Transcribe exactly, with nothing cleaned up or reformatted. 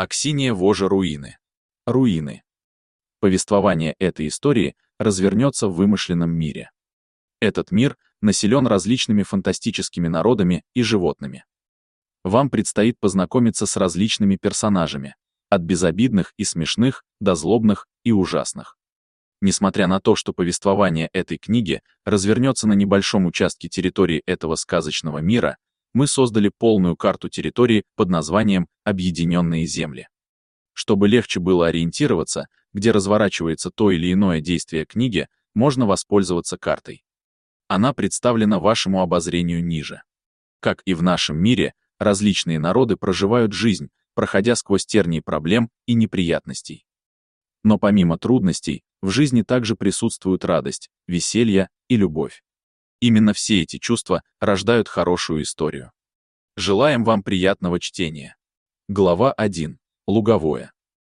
Аксинья Вожа руины. Руины. Повествование этой истории развернется в вымышленном мире. Этот мир населен различными фантастическими народами и животными. Вам предстоит познакомиться с различными персонажами, от безобидных и смешных до злобных и ужасных. Несмотря на то, что повествование этой книги развернется на небольшом участке территории этого сказочного мира, мы создали полную карту территории под названием «Объединенные земли». Чтобы легче было ориентироваться, где разворачивается то или иное действие книги, можно воспользоваться картой. Она представлена вашему обозрению ниже. Как и в нашем мире, различные народы проживают жизнь, проходя сквозь тернии проблем и неприятностей. Но помимо трудностей, в жизни также присутствуют радость, веселье и любовь. Именно все эти чувства рождают хорошую историю. Желаем вам приятного чтения. Глава один. Луговое.